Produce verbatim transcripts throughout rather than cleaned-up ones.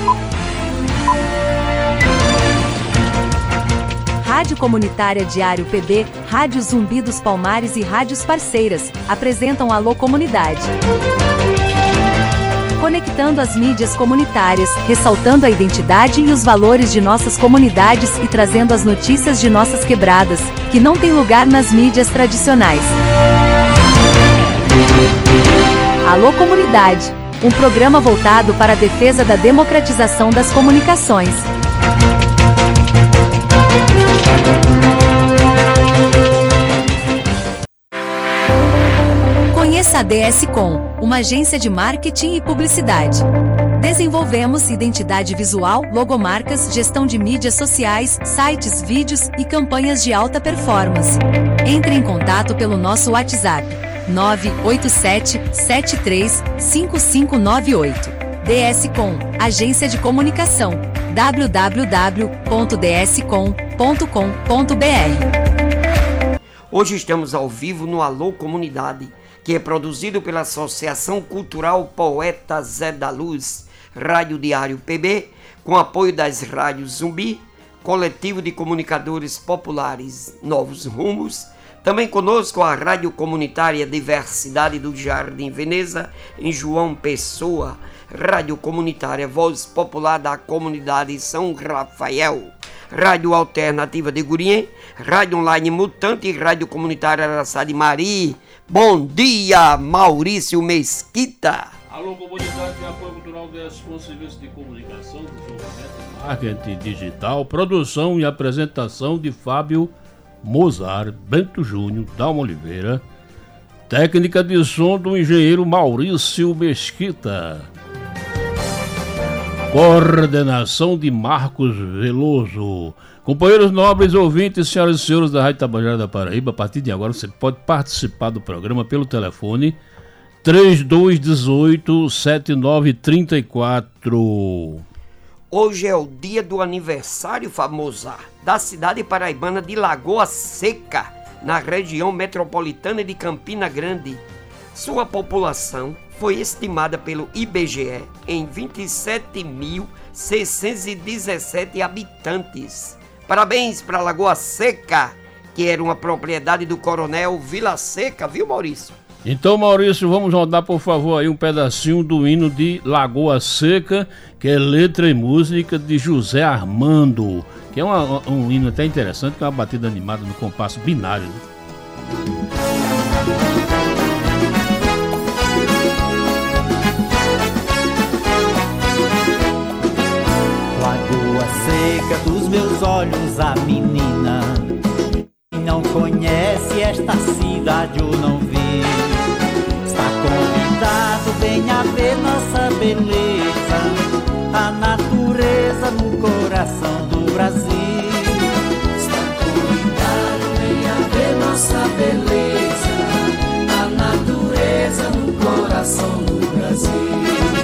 Rádio Comunitária Diário P B, Rádio Zumbi dos Palmares e rádios parceiras apresentam Alô Comunidade. Conectando as mídias comunitárias, ressaltando a identidade e os valores de nossas comunidades e trazendo as notícias de nossas quebradas, que não têm lugar nas mídias tradicionais. Alô Comunidade, um programa voltado para a defesa da democratização das comunicações. Conheça a D S Com, uma agência de marketing e publicidade. Desenvolvemos identidade visual, logomarcas, gestão de mídias sociais, sites, vídeos e campanhas de alta performance. Entre em contato pelo nosso WhatsApp nove oito sete, sete três, cinco cinco nove oito. D S Com, agência de comunicação. w w w ponto d s com ponto com ponto b r. Hoje estamos ao vivo no Alô Comunidade, que é produzido pela Associação Cultural Poeta Zé da Luz, Rádio Diário P B, com apoio das rádios Zumbi, Coletivo de Comunicadores Populares Novos Rumos, também conosco a Rádio Comunitária Diversidade do Jardim Veneza, em João Pessoa, Rádio Comunitária Voz Popular da Comunidade São Rafael, Rádio Alternativa de Gurien, Rádio Online Mutante e Rádio Comunitária Araçá de Mari. Bom dia, Maurício Mesquita. Alô, comunidade de apoio cultural do Serviço de Comunicação, Desenvolvimento, Marketing Digital, produção e apresentação de Fábio Mozart, Bento Júnior, Dalma Oliveira, técnica de som do engenheiro Maurício Mesquita, coordenação de Marcos Veloso. Companheiros nobres, ouvintes, senhoras e senhores da Rádio Tabajara da Paraíba, a partir de agora você pode participar do programa pelo telefone trinta e dois dezoito, setenta e nove trinta e quatro. Hoje é o dia do aniversário famoso da cidade paraibana de Lagoa Seca, na região metropolitana de Campina Grande. Sua população foi estimada pelo I B G E em vinte e sete mil seiscentos e dezessete habitantes. Parabéns para Lagoa Seca, que era uma propriedade do coronel Vila Seca, viu, Maurício? Então, Maurício, vamos rodar, por favor, aí um pedacinho do hino de Lagoa Seca, que é letra e música de José Armando, que é uma, um hino até interessante, que é uma batida animada no compasso binário, né? Lagoa Seca dos meus olhos, a menina. Quem não conhece esta cidade ou não vê, está convidado, venha ver nossa beleza, a natureza no coração do Brasil. Está convidado, venha ver nossa beleza, a natureza no coração do Brasil.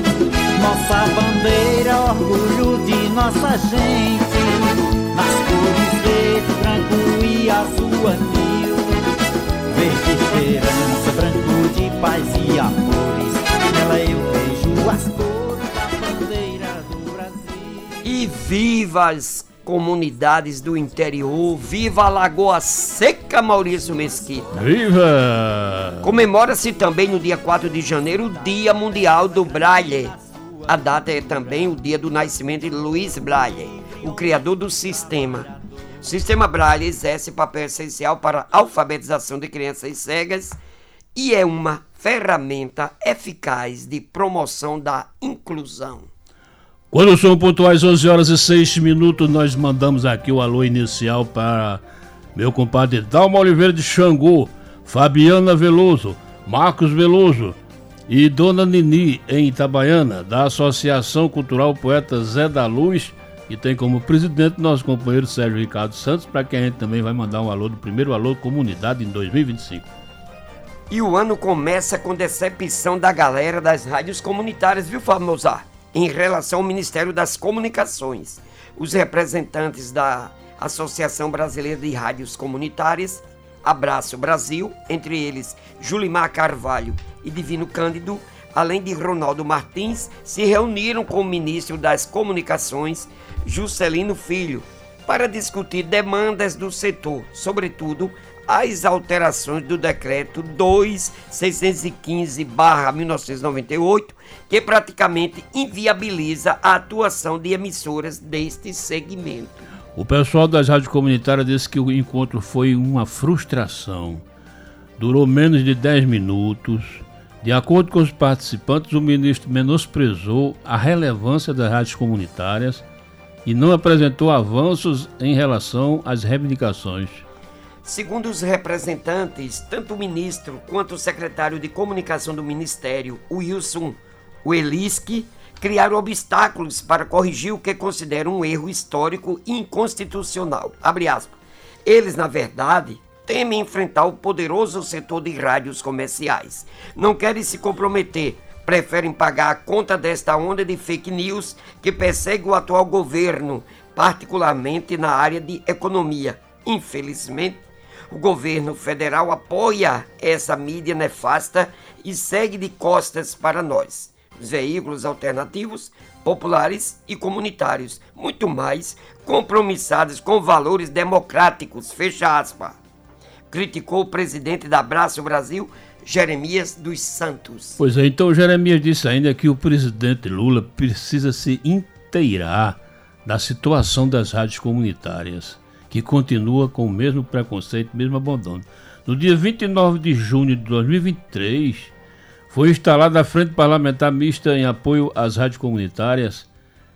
Nossa bandeira, orgulho de nossa gente, nas cores verde, branco e azul anil. Verde esperança, branco de paz e amores, nela eu vejo as cores da bandeira do Brasil. E viva as comunidades do interior, viva a Lagoa Seca, Maurício Mesquita. Viva! Comemora-se também no dia quatro de janeiro o Dia Mundial do Braille. A data é também o dia do nascimento de Luiz Braille, o criador do sistema. O sistema Braille exerce papel essencial para a alfabetização de crianças cegas e é uma ferramenta eficaz de promoção da inclusão. Quando são pontuais onze horas e seis minutos, nós mandamos aqui o alô inicial para meu compadre Dalma Oliveira de Xangô, Fabiana Veloso, Marcos Veloso e Dona Nini em Itabaiana, da Associação Cultural Poeta Zé da Luz, que tem como presidente nosso companheiro Sérgio Ricardo Santos, para quem a gente também vai mandar um alô do primeiro Alô Comunidade em dois mil e vinte e cinco. E o ano começa com decepção da galera das rádios comunitárias, viu, Fábio Mozart? Em relação ao Ministério das Comunicações. Os representantes da Associação Brasileira de Rádios Comunitárias, Abraço Brasil, entre eles Julimar Carvalho e Divino Cândido, além de Ronaldo Martins, se reuniram com o ministro das Comunicações, Juscelino Filho, para discutir demandas do setor, sobretudo as alterações do decreto dois mil seiscentos e quinze barra mil novecentos e noventa e oito, que praticamente inviabiliza a atuação de emissoras deste segmento. O pessoal das rádios comunitárias disse que o encontro foi uma frustração. Durou menos de dez minutos. De acordo com os participantes, o ministro menosprezou a relevância das rádios comunitárias e não apresentou avanços em relação às reivindicações. Segundo os representantes, tanto o ministro quanto o secretário de comunicação do Ministério, Wilson Weliski, criaram obstáculos para corrigir o que consideram um erro histórico e inconstitucional. Abre aspas. Eles, na verdade, temem enfrentar o poderoso setor de rádios comerciais. Não querem se comprometer, preferem pagar a conta desta onda de fake news que persegue o atual governo, particularmente na área de economia. Infelizmente, o governo federal apoia essa mídia nefasta e segue de costas para nós, os veículos alternativos, populares e comunitários, muito mais compromissados com valores democráticos, fecha aspas. Criticou o presidente da Abraço Brasil, Jeremias dos Santos. Pois é, então Jeremias disse ainda que o presidente Lula precisa se inteirar da situação das rádios comunitárias, que continua com o mesmo preconceito, mesmo abandono. No dia vinte e nove de junho de dois mil e vinte e três, foi instalada a Frente Parlamentar Mista em apoio às rádios comunitárias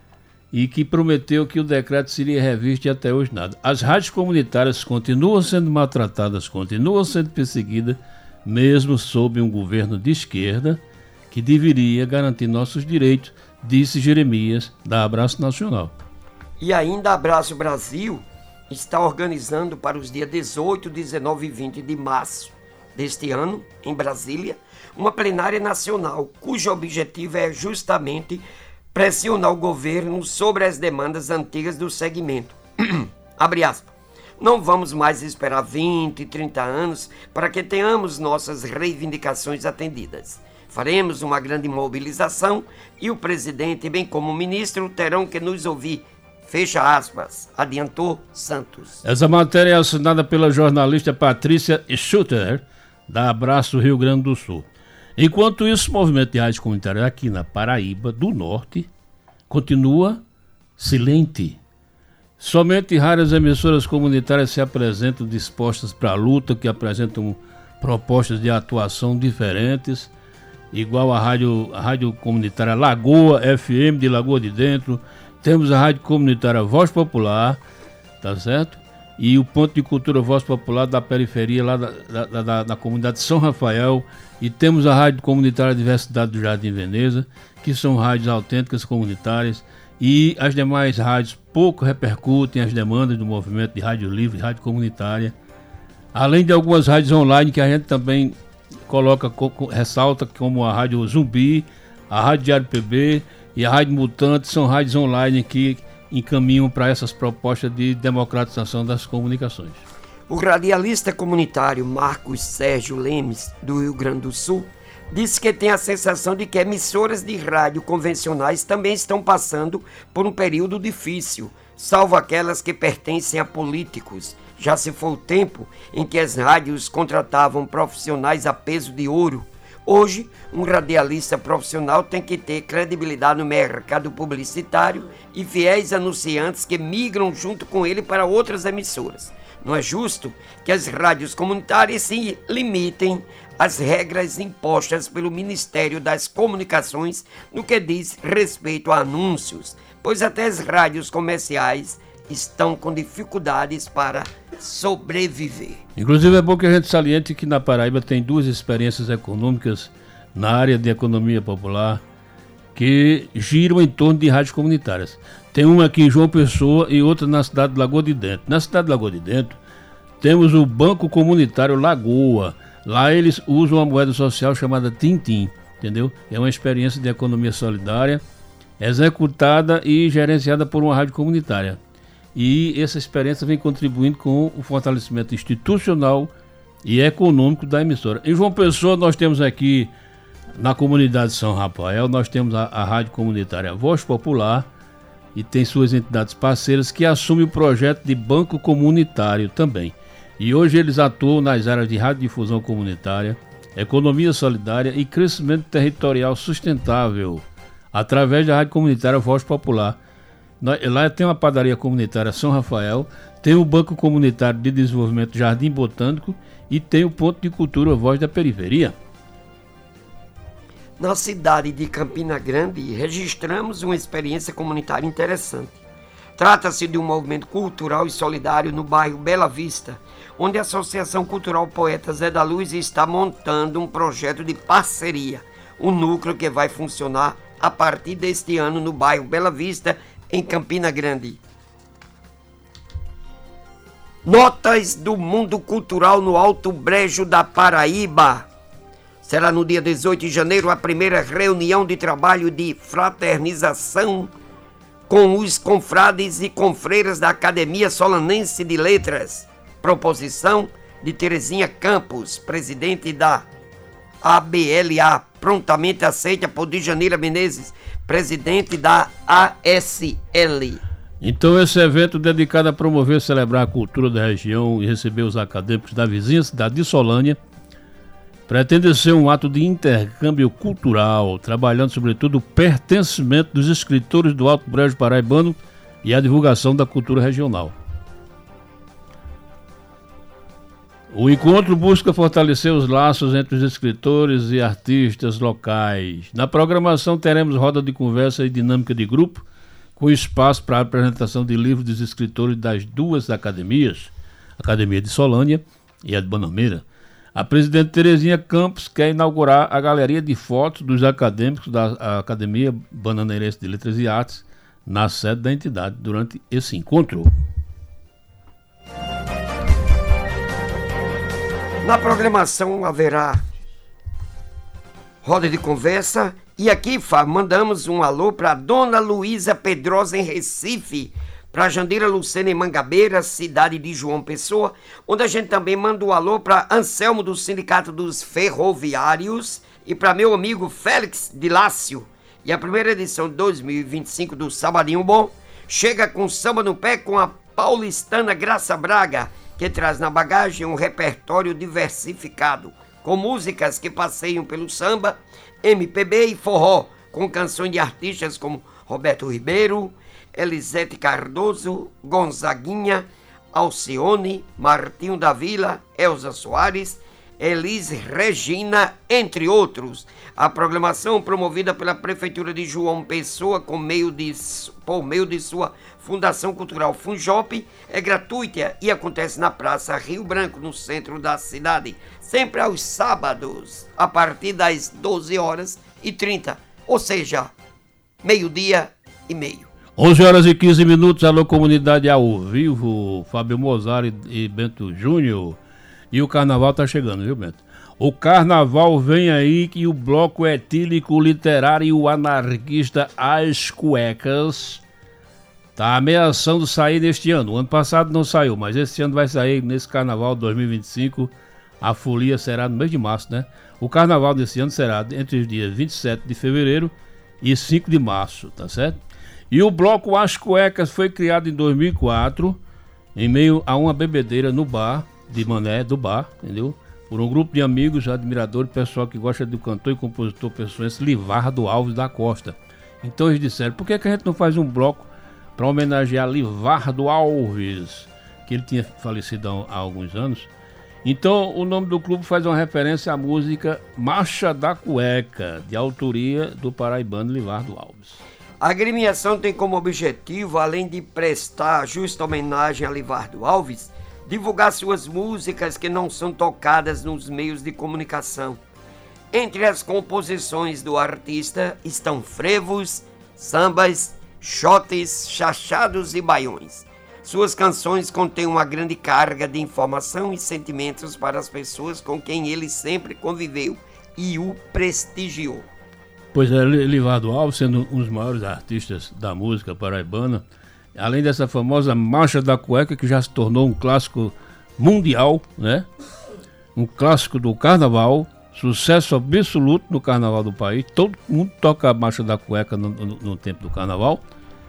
e que prometeu que o decreto seria revisto e até hoje nada. As rádios comunitárias continuam sendo maltratadas, continuam sendo perseguidas, mesmo sob um governo de esquerda que deveria garantir nossos direitos, disse Jeremias, da Abraço Nacional. E ainda a Abraço Brasil está organizando para os dias dezoito, dezenove e vinte de março deste ano, em Brasília, uma plenária nacional, cujo objetivo é justamente pressionar o governo sobre as demandas antigas do segmento. Abre aspas. Não vamos mais esperar vinte, trinta anos para que tenhamos nossas reivindicações atendidas. Faremos uma grande mobilização e o presidente, bem como o ministro, terão que nos ouvir. Fecha aspas, adiantou Santos. Essa matéria é assinada pela jornalista Patrícia Schutter, da Abraço Rio Grande do Sul. Enquanto isso, o movimento de rádio comunitária aqui na Paraíba do Norte continua silente. Somente raras emissoras comunitárias se apresentam dispostas para a luta, que apresentam propostas de atuação diferentes, igual a rádio, a rádio comunitária Lagoa F M de Lagoa de Dentro. Temos a rádio comunitária Voz Popular, tá certo? E o Ponto de Cultura Voz Popular da periferia lá da, da, da, da comunidade de São Rafael. E temos a rádio comunitária Diversidade do Jardim Veneza, que são rádios autênticas comunitárias. E as demais rádios pouco repercutem as demandas do movimento de rádio livre, rádio comunitária. Além de algumas rádios online que a gente também coloca, ressalta, como a Rádio Zumbi, a Rádio Diário P B e a Rádio Mutante, são rádios online que encaminham para essas propostas de democratização das comunicações. O radialista comunitário Marcos Sérgio Lemes, do Rio Grande do Sul, disse que tem a sensação de que emissoras de rádio convencionais também estão passando por um período difícil, salvo aquelas que pertencem a políticos. Já se foi o tempo em que as rádios contratavam profissionais a peso de ouro. Hoje, um radialista profissional tem que ter credibilidade no mercado publicitário e fiéis anunciantes que migram junto com ele para outras emissoras. Não é justo que as rádios comunitárias se limitem às regras impostas pelo Ministério das Comunicações no que diz respeito a anúncios, pois até as rádios comerciais estão com dificuldades para sobreviver. Inclusive é bom que a gente saliente que na Paraíba tem duas experiências econômicas na área de economia popular que giram em torno de rádios comunitárias. Tem uma aqui em João Pessoa e outra na cidade de Lagoa de Dentro. Na cidade de Lagoa de Dentro temos o Banco Comunitário Lagoa. Lá eles usam uma moeda social chamada Tintim, entendeu? É uma experiência de economia solidária executada e gerenciada por uma rádio comunitária. E essa experiência vem contribuindo com o fortalecimento institucional e econômico da emissora. Em João Pessoa nós temos aqui Na comunidade de São Rafael, nós temos a, a rádio comunitária Voz Popular e tem suas entidades parceiras que assumem o projeto de banco comunitário também. E hoje eles atuam nas áreas de radiodifusão comunitária, economia solidária e crescimento territorial sustentável, através da rádio comunitária Voz Popular. Lá tem uma padaria comunitária São Rafael, tem o Banco Comunitário de Desenvolvimento Jardim Botânico e tem o Ponto de Cultura Voz da Periferia. Na cidade de Campina Grande, registramos uma experiência comunitária interessante. Trata-se de um movimento cultural e solidário no bairro Bela Vista, onde a Associação Cultural Poeta Zé da Luz está montando um projeto de parceria, um núcleo que vai funcionar a partir deste ano no bairro Bela Vista, em Campina Grande. Notas do mundo cultural no Alto Brejo da Paraíba. Será no dia dezoito de janeiro a primeira reunião de trabalho de fraternização com os confrades e confreiras da Academia Solanense de Letras. Proposição de Terezinha Campos, presidente da A B L A, prontamente aceita por Djaneira Menezes, presidente da A S L. Então esse evento dedicado a promover e celebrar a cultura da região e receber os acadêmicos da vizinha cidade de Solânia pretende ser um ato de intercâmbio cultural, trabalhando sobretudo o pertencimento dos escritores do Alto Brejo Paraibano e a divulgação da cultura regional. O encontro busca fortalecer os laços entre os escritores e artistas locais. Na programação teremos roda de conversa e dinâmica de grupo, com espaço para a apresentação de livros dos escritores das duas academias, a Academia de Solânia e a de Banameira. A presidente Terezinha Campos quer inaugurar a galeria de fotos dos acadêmicos da Academia Bananeirense de Letras e Artes na sede da entidade durante esse encontro. Na programação haverá roda de conversa e aqui, Fá, mandamos um alô para Dona Luísa Pedrosa em Recife, para Jandira Lucena em Mangabeira, cidade de João Pessoa, onde a gente também manda um alô para Anselmo do Sindicato dos Ferroviários e para meu amigo Félix de Lácio. E a primeira edição de dois mil e vinte e cinco do Sabadinho Bom chega com samba no pé com a paulistana Graça Braga, que traz na bagagem um repertório diversificado, com músicas que passeiam pelo samba, M P B e forró, com canções de artistas como Roberto Ribeiro, Elisete Cardoso, Gonzaguinha, Alcione, Martinho da Vila, Elza Soares, Elis Regina, entre outros. A programação, promovida pela Prefeitura de João Pessoa com meio de, por meio de sua Fundação Cultural Funjop, é gratuita e acontece na Praça Rio Branco, no centro da cidade, sempre aos sábados, a partir das doze horas e trinta, ou seja, meio-dia e meio. onze horas e quinze minutos, alô comunidade ao vivo, Fábio Mozart e Bento Júnior. E o carnaval tá chegando, viu, Bento? O carnaval vem aí que o bloco etílico literário anarquista As Cuecas tá ameaçando sair neste ano. O ano passado não saiu, mas esse ano vai sair nesse carnaval dois mil e vinte e cinco. A folia será no mês de março, né? O carnaval desse ano será entre os dias vinte e sete de fevereiro e cinco de março, tá certo? E o bloco As Cuecas foi criado em dois mil e quatro, em meio a uma bebedeira no bar de Mané, do bar, entendeu? Por um grupo de amigos, admiradores, pessoal que gosta do cantor e compositor pessoense Livardo Alves da Costa. Então eles disseram, por que, que a gente não faz um bloco para homenagear Livardo Alves, que ele tinha falecido há, há alguns anos? Então o nome do clube faz uma referência à música Marcha da Cueca, de autoria do paraibano Livardo Alves. A agremiação tem como objetivo, além de prestar justa homenagem a Livardo Alves, divulgar suas músicas que não são tocadas nos meios de comunicação. Entre as composições do artista estão frevos, sambas, xotes, chachados e baiões. Suas canções contêm uma grande carga de informação e sentimentos para as pessoas com quem ele sempre conviveu e o prestigiou. Pois é, Livardo Alves, sendo um dos maiores artistas da música paraibana, além dessa famosa Marcha da Cueca, que já se tornou um clássico mundial, né? Um clássico do carnaval, sucesso absoluto no carnaval do país. Todo mundo toca a marcha da cueca no, no, no tempo do carnaval.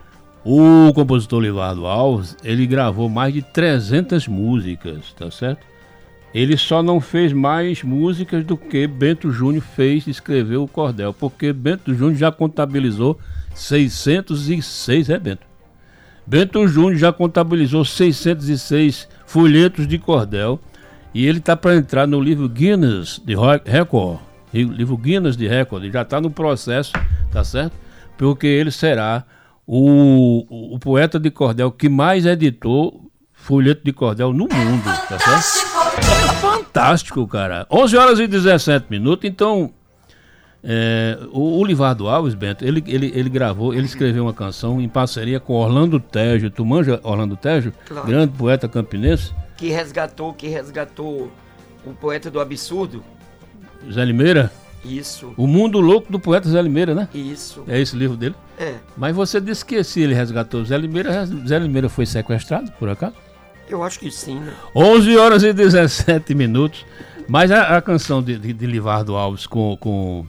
O compositor Livardo Alves, ele gravou mais de trezentas músicas, tá certo? Ele só não fez mais músicas do que Bento Júnior fez e escreveu o cordel, porque Bento Júnior já contabilizou seiscentos e seis, é Bento? Bento Júnior já contabilizou seiscentos e seis folhetos de cordel e ele tá para entrar no livro Guinness de Record, livro Guinness de Record, ele já está no processo, tá certo? Porque ele será O, o, o poeta de cordel que mais editou folheto de cordel no mundo, tá certo? É fantástico, cara. onze horas e dezessete minutos, então é, o, o Livardo Alves, Bento, ele, ele, ele gravou, ele escreveu uma canção em parceria com Orlando Tejo. Tu manja Orlando Tejo? Claro. Grande poeta campinense. Que resgatou, que resgatou o poeta do absurdo. Zé Limeira? Isso. O Mundo Louco do Poeta Zé Limeira, né? Isso. É esse livro dele? É. Mas você disse que se ele resgatou Zé Limeira, Zé Limeira foi sequestrado, por acaso? Eu acho que sim, né? onze horas e dezessete minutos. Mas a, a canção de, de, de Livardo Alves com, com,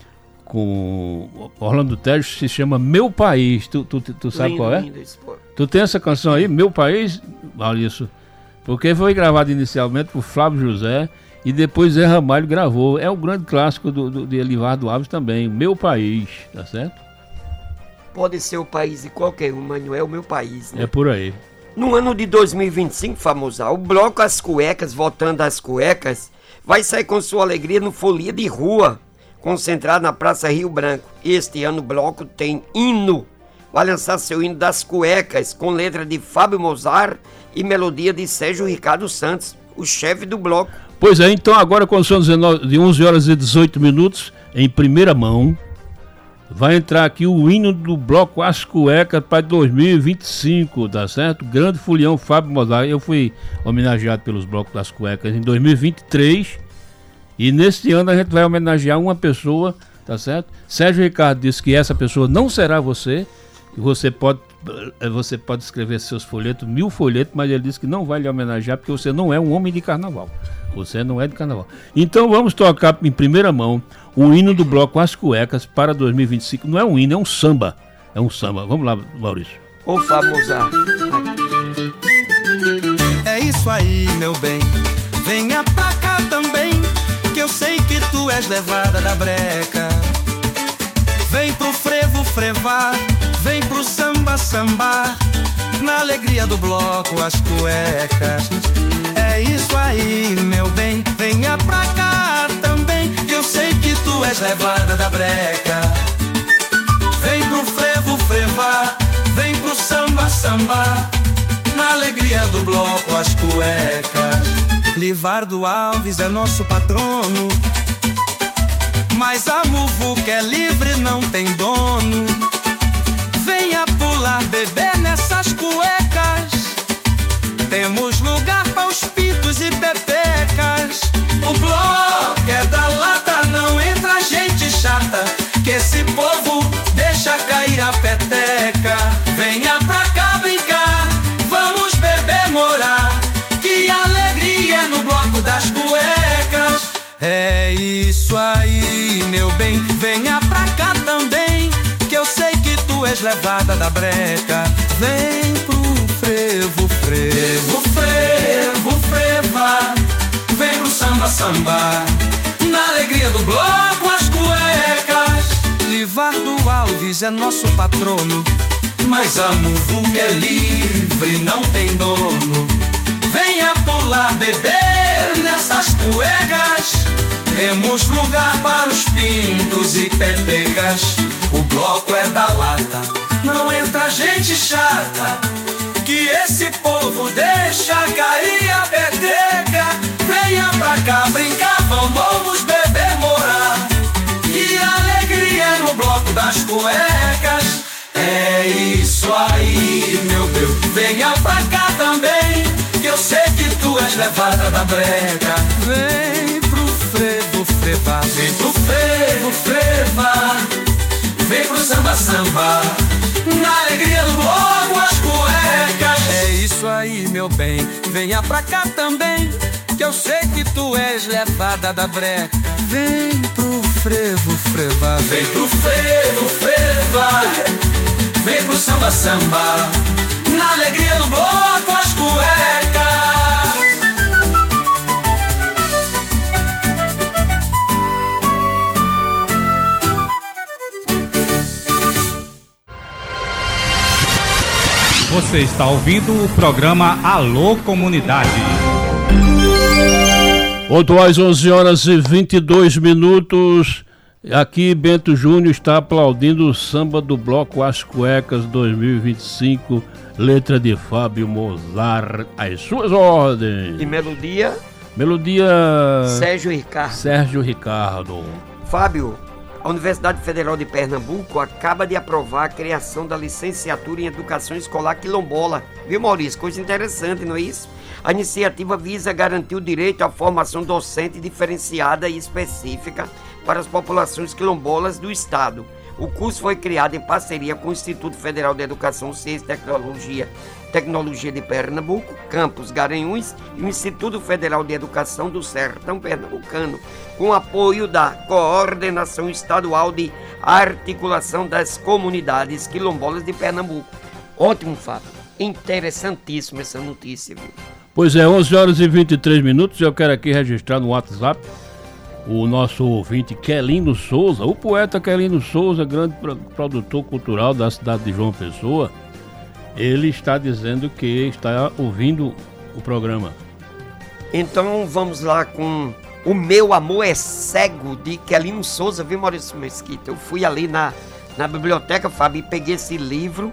com Orlando Tejo se chama Meu País. Tu, tu, tu, tu sabe lindo, qual é? Lindo, tu tem essa canção aí, Meu País, Maurício? Porque foi gravado inicialmente por Flávio José e depois Zé Ramalho gravou. É o grande clássico do, do, de Livardo Alves também, Meu País, tá certo? Pode ser o país de qualquer um, mas não é o meu país, né? É por aí. No ano de dois mil e vinte e cinco, famosal, o bloco As Cuecas, voltando às cuecas, vai sair com sua alegria no Folia de Rua, concentrado na Praça Rio Branco. Este ano o bloco tem hino. Vai lançar seu hino das cuecas, com letra de Fábio Mozart e melodia de Sérgio Ricardo Santos, o chefe do bloco. Pois é, então agora quando são de onze horas e dezoito minutos, em primeira mão, vai entrar aqui o hino do bloco As Cuecas para dois mil e vinte e cinco, tá certo? Grande folião Fábio Mozart. Eu fui homenageado pelos blocos das cuecas em dois mil e vinte e três e neste ano a gente vai homenagear uma pessoa, tá certo? Sérgio Ricardo disse que essa pessoa não será você, que você pode, você pode escrever seus folhetos, mil folhetos, mas ele disse que não vai lhe homenagear porque você não é um homem de carnaval. Você não é de carnaval. Então vamos tocar em primeira mão o hino do bloco As Cuecas para dois mil e vinte e cinco. Não é um hino, é um samba. É um samba. Vamos lá, Maurício. Ô famosa. É isso aí, meu bem. Venha pra cá também, que eu sei que tu és levada da breca. Vem pro frevo frevar, vem pro samba sambar, na alegria do bloco As Cuecas. É isso aí, meu bem, venha pra cá também, que eu sei que tu és levada da breca. Vem pro frevo frevar, vem pro samba sambar, na alegria do bloco As Cuecas. Livardo Alves é nosso patrono, mas a muvuca é livre, não tem dono. Venha pular, beber nessas cuecas, temos lugar para os pitos e pepecas. O bloco é da lata, não entra gente chata, que esse povo deixa cair a peteca. Venha pra cá brincar, vamos beber, morar, que alegria é no bloco das cuecas. É isso aí, meu bem, venha pra cá também, que eu sei que tu és levada da breca. Vem pro frevo, frevo, frevo, freva, vem pro samba, samba, na alegria do bloco As Cuecas. Livardo Alves é nosso patrono, mas a muvuca é livre, não tem dono. Venha pular, beber nessas cuecas, temos lugar para os pintos e pepecas. O bloco é da lata, não entra gente chata, que esse povo deixa cair a peteca. Venha pra cá brincar, vamos beber, morar, que alegria é no bloco das cuecas. É isso aí, meu Deus, venha pra cá também, que eu sei que tu és levada da breca. Vem pro frevo frevar, vem pro frevo frevar, vem pro samba samba, na alegria do bloco As Cuecas. É isso aí, meu bem, venha pra cá também, que eu sei que tu és levada da breca. Vem pro frevo frevar, vem pro frevo frevar, vem pro samba samba, na alegria do bloco as cuecas. Você está ouvindo o programa Alô Comunidade. Pontuais onze horas e vinte e dois minutos. Aqui Bento Júnior está aplaudindo o samba do bloco As Cuecas dois mil e vinte e cinco, letra de Fábio Mozart, às suas ordens. E melodia? Melodia Sérgio Ricardo. Sérgio Ricardo. Fábio, a Universidade Federal de Pernambuco acaba de aprovar a criação da licenciatura em Educação Escolar Quilombola. Viu, Maurício? Coisa interessante, não é isso? A iniciativa visa garantir o direito à formação docente diferenciada e específica para as populações quilombolas do Estado. O curso foi criado em parceria com o Instituto Federal de Educação, Ciência e Tecnologia, Tecnologia de Pernambuco, Campus Garanhuns e o Instituto Federal de Educação do Sertão Pernambucano, com apoio da Coordenação Estadual de Articulação das Comunidades Quilombolas de Pernambuco. Ótimo, Fábio. Interessantíssima essa notícia, viu? Pois é, onze horas e vinte e três minutos. Eu quero aqui registrar no WhatsApp o nosso ouvinte Quelino Souza, o poeta Quelino Souza, grande produtor cultural da cidade de João Pessoa. Ele está dizendo que está ouvindo o programa. Então vamos lá com O Meu Amor é Cego, de Quelino Souza, viu, Maurício Mesquita? Eu fui ali na, na biblioteca, Fábio, e peguei esse livro.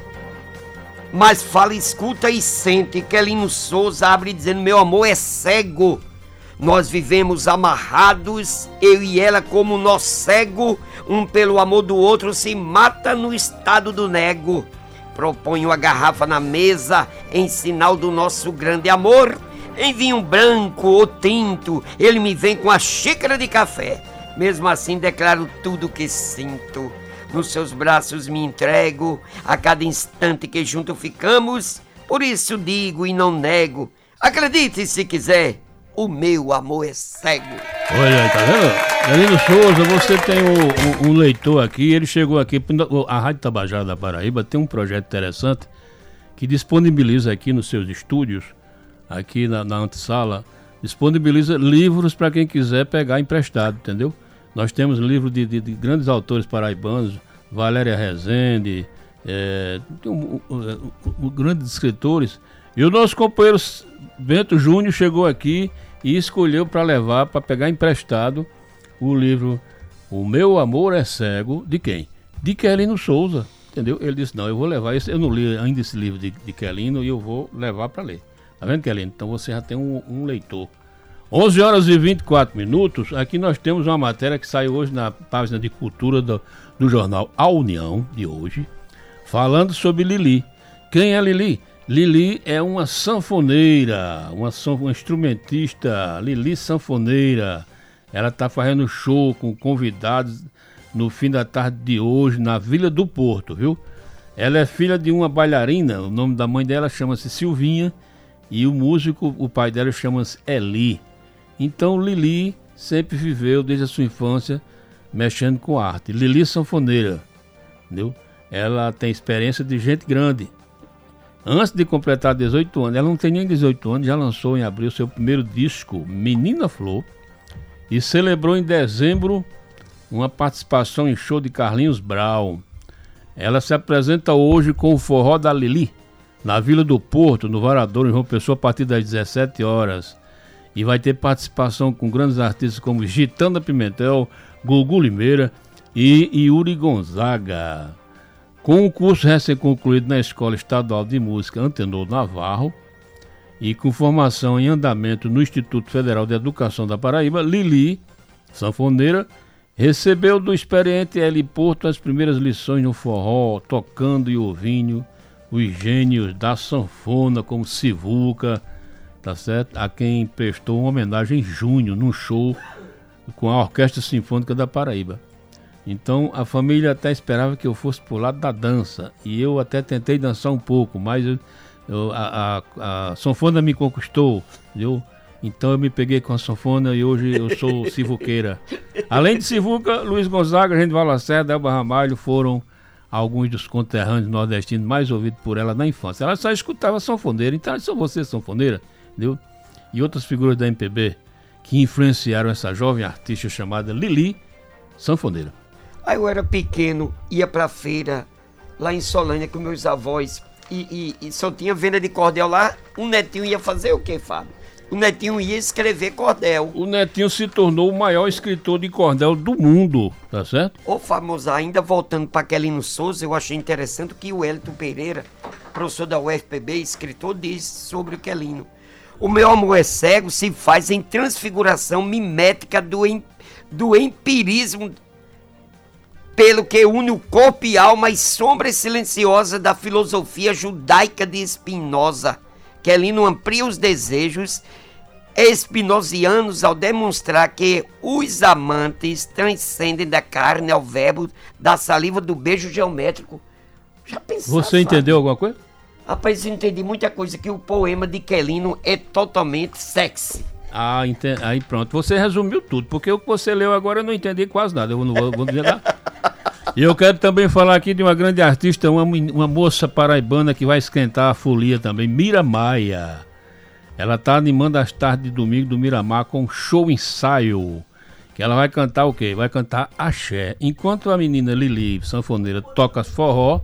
Mas fala, escuta e sente. Quelino Souza abre dizendo: meu amor é cego. Nós vivemos amarrados, eu e ela como nó cego, um pelo amor do outro se mata no estado do nego. Proponho a garrafa na mesa em sinal do nosso grande amor. Em vinho branco ou tinto, ele me vem com a xícara de café. Mesmo assim declaro tudo o que sinto. Nos seus braços me entrego a cada instante que junto ficamos. Por isso digo e não nego, acredite se quiser, o meu amor é cego. Olha aí, tá vendo? Quelino Souza, você tem um, um, um leitor aqui, ele chegou aqui, a Rádio Tabajara da Paraíba tem um projeto interessante que disponibiliza aqui nos seus estúdios, aqui na, na antessala, disponibiliza livros para quem quiser pegar emprestado, entendeu? Nós temos livros de, de, de grandes autores paraibanos, Valéria Rezende, é, um, um, um, grandes escritores. E o nosso companheiro Bento Júnior chegou aqui e escolheu para levar, para pegar emprestado, o livro O Meu Amor é Cego, de quem? De Quelino Souza, entendeu? Ele disse: não, eu vou levar esse, eu não li ainda esse livro de, de Quelino e eu vou levar para ler. Tá vendo, Quelino? Então você já tem um, um leitor. onze horas e vinte e quatro minutos, aqui nós temos uma matéria que saiu hoje na página de cultura do, do jornal A União, de hoje, falando sobre Lili. Quem é Lili? Lili é uma sanfoneira, uma, uma instrumentista, Lili sanfoneira. Ela está fazendo show com convidados no fim da tarde de hoje na Vila do Porto, viu? Ela é filha de uma bailarina, o nome da mãe dela chama-se Silvinha, e o músico, o pai dela chama-se Eli. Então Lili sempre viveu desde a sua infância mexendo com arte. Lili sanfoneira, entendeu? Ela tem experiência de gente grande. Antes de completar dezoito anos, ela não tem nem dezoito anos, já lançou em abril seu primeiro disco, Menina Flor, e celebrou em dezembro uma participação em show de Carlinhos Brau. Ela se apresenta hoje com o Forró da Lili, na Vila do Porto, no Varadouro, em João Pessoa, a partir das dezessete horas. E vai ter participação com grandes artistas como Gitana Pimentel, Gugu Limeira e Yuri Gonzaga. Com o curso recém-concluído na Escola Estadual de Música Antenor Navarro e com formação em andamento no Instituto Federal de Educação da Paraíba, Lili, sanfoneira, recebeu do experiente Eli Porto as primeiras lições no forró, tocando e ouvindo os gênios da sanfona, como Sivuca, tá certo? A quem prestou uma homenagem em junho, num show com a Orquestra Sinfônica da Paraíba. Então a família até esperava que eu fosse pro lado da dança, e eu até tentei dançar um pouco, mas eu, eu, a, a, a sanfona me conquistou, entendeu? Então eu me peguei com a sanfona e hoje eu sou sivuqueira. Além de sivuca, Luiz Gonzaga, Genival Lacerda, Elba Ramalho foram alguns dos conterrâneos nordestinos mais ouvidos por ela na infância. Ela só escutava sanfoneira, então são vocês sanfoneira, entendeu? E outras figuras da M P B que influenciaram essa jovem artista chamada Lili Sanfoneira. Aí eu era pequeno, ia pra feira lá em Solânia com meus avós e, e, e só tinha venda de cordel lá. O netinho ia fazer o quê, Fábio? O netinho ia escrever cordel. O netinho se tornou o maior escritor de cordel do mundo, tá certo? Ô famoso, ainda voltando para Aquelino Souza, eu achei interessante o que o Hélito Pereira, professor da U F P B, escritor, disse sobre o Quelino. O meu amor é cego se faz em transfiguração mimética do, em, do empirismo, pelo que une o corpo e alma e sombra silenciosa da filosofia judaica de Spinoza. Quelino amplia os desejos espinosianos ao demonstrar que os amantes transcendem da carne ao verbo, da saliva do beijo geométrico. Já pensou? Você sabe? Entendeu alguma coisa? Rapaz, eu entendi muita coisa, que o poema de Quelino é totalmente sexy. Ah, ente... aí pronto, você resumiu tudo, porque o que você leu agora eu não entendi quase nada, eu não vou, vou dizer nada. E eu quero também falar aqui de uma grande artista, uma, uma moça paraibana que vai esquentar a folia também, Mira Maia. Ela está animando as tardes de domingo do Miramar com um show ensaio, que ela vai cantar o quê? Vai cantar axé. Enquanto a menina Lili, sanfoneira, toca forró,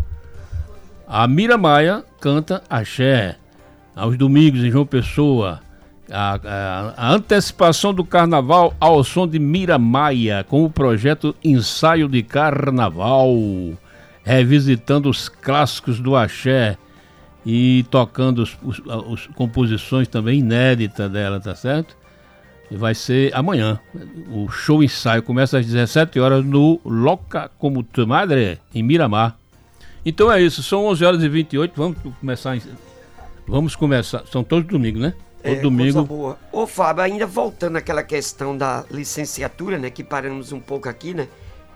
a Mira Maia canta axé. Aos domingos em João Pessoa, a, a, a antecipação do carnaval ao som de Mira Maia, com o projeto Ensaio de Carnaval, revisitando os clássicos do axé e tocando os, os, os composições também inéditas dela, tá certo? E vai ser amanhã. O show ensaio começa às dezessete horas no Loca Como Tu Madre, em Miramar. Então é isso, são onze horas e vinte e oito, vamos começar, vamos começar, são todos domingos, né? É, domingo. Boa. Ô Fábio, ainda voltando àquela questão da licenciatura, né, que paramos um pouco aqui, né,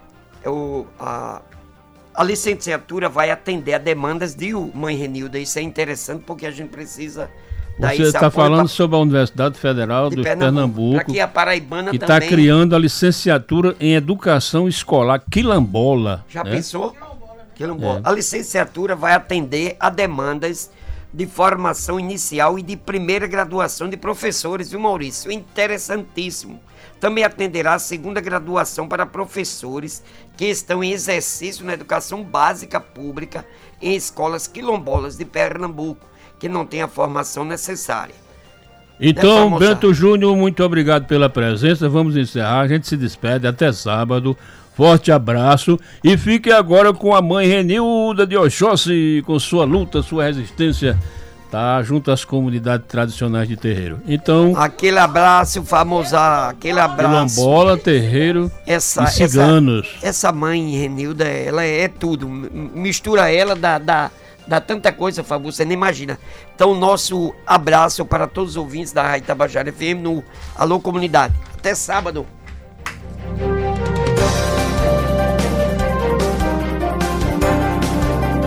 o, a, a licenciatura vai atender a demandas de Mãe Renilda, isso é interessante porque a gente precisa dar Você está falando pra, sobre a Universidade Federal de do Pernambuco, Pernambuco aqui a paraibana que está criando a licenciatura em Educação Escolar Quilombola. Já né? pensou? Quilombola. É. A licenciatura vai atender a demandas de formação inicial e de primeira graduação de professores, viu, Maurício? Interessantíssimo. Também atenderá a segunda graduação para professores que estão em exercício na educação básica pública em escolas quilombolas de Pernambuco, que não têm a formação necessária. Então, Bento Júnior, muito obrigado pela presença. Vamos encerrar, a gente se despede até sábado. Forte abraço e fique agora com a mãe Renilda de Oxóssi, com sua luta, sua resistência, tá junto às comunidades tradicionais de terreiro. Então, aquele abraço, famoso, aquele abraço. Quilombola, terreiro essa, e ciganos. Essa, essa mãe Renilda, ela é tudo, mistura ela, dá, dá, dá tanta coisa, Fábio, você nem imagina. Então, nosso abraço para todos os ouvintes da Rádio Tabajara F M no Alô Comunidade. Até sábado.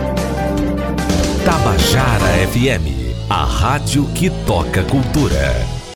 Tabajara F M, a rádio que toca cultura.